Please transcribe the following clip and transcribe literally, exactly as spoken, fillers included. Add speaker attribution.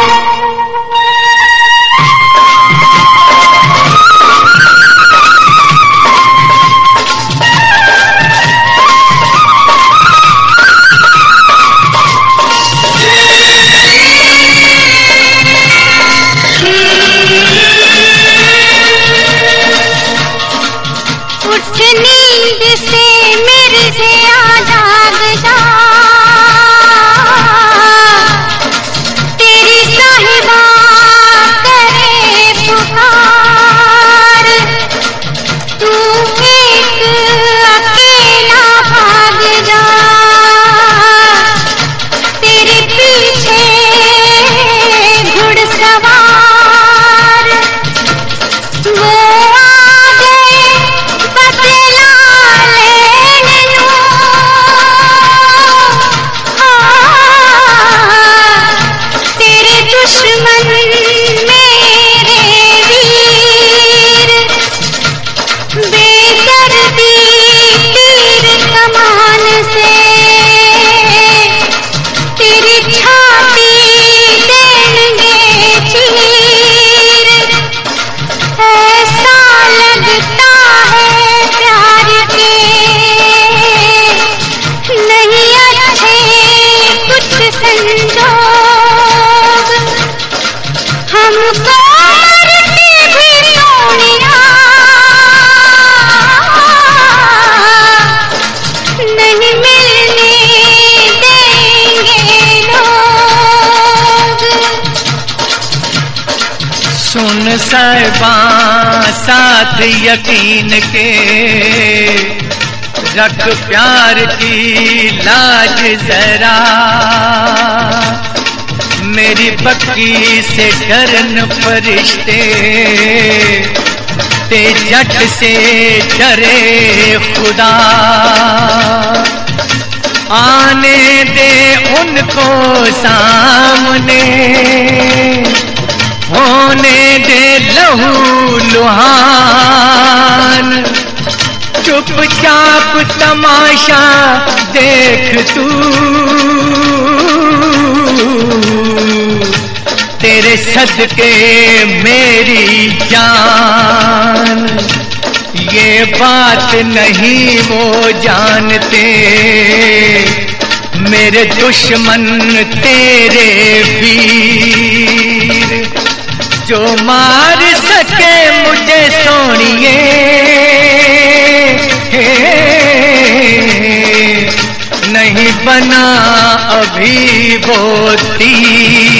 Speaker 1: सुन साहिबां साथ यकीन के रख प्यार की लाज जरा, मेरी बक्की से डरन फरिश्ते ते जट से डरे खुदा। आने दे उनको सामने, होने दे लहू लुहान, चुपचाप तमाशा देख तू, तेरे सदके मेरी जान। ये बात नहीं वो जानते मेरे दुश्मन तेरे वीर, जो मार सके मुझे सोनिए नहीं बना अभी वो तीर।